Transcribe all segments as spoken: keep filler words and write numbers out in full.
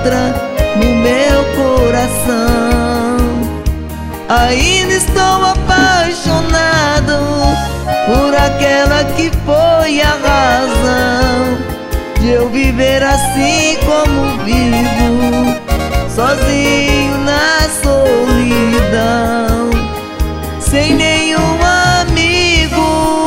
outra no meu coração. Ainda estou apaixonado por aquela que foi a razão de eu viver assim como vivo, sozinho na solidão, sem nenhum amigo.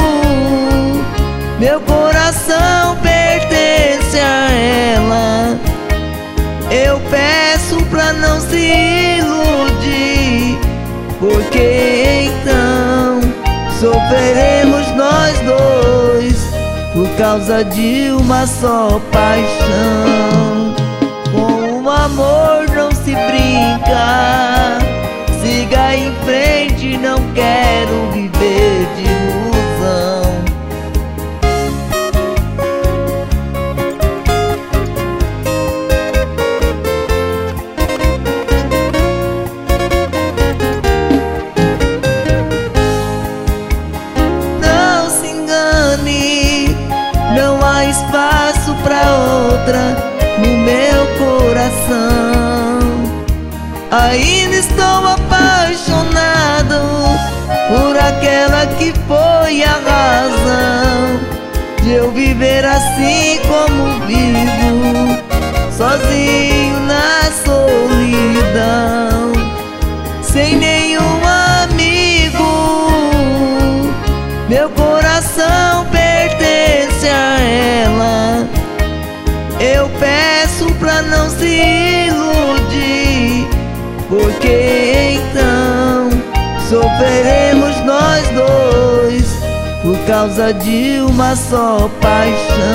Meu coração pertence a ela. Eu peço pra não se iludir, porque então sofreremos nós dois por causa de uma só paixão. Com o amor não se brinca, siga em frente, não quero viver de ilusão. Não se engane, não há espaço pra outra no meu coração. Ainda estou apaixonado por aquela que foi a razão de eu viver assim como vivo, sozinho na solidão, sem nenhum amigo. Meu coração pertence a ela. Eu peço pra não se iludir, porque então sofreremos nós dois por causa de uma só paixão.